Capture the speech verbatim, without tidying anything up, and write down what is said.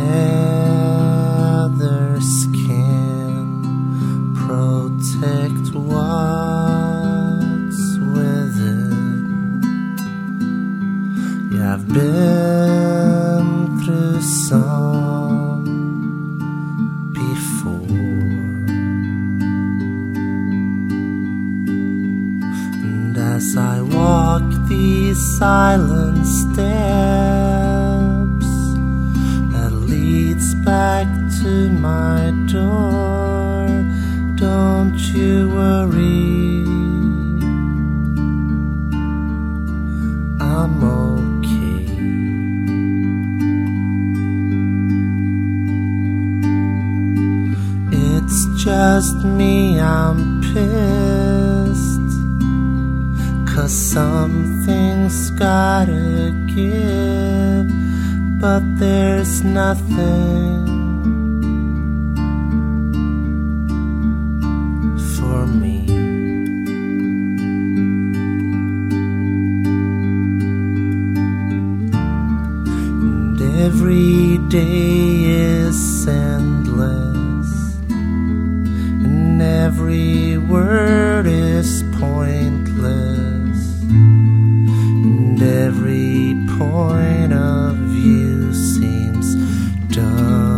leather skin protect what's within. Yeah, I've been through some before, and as I walk these silent steps that leads back to my door, don't you worry, I'm okay. It's just me, I'm pissed, 'cause something's gotta give, but there's nothing for me. And every day is endless, and every word is pointless, and every point of view seems dumb.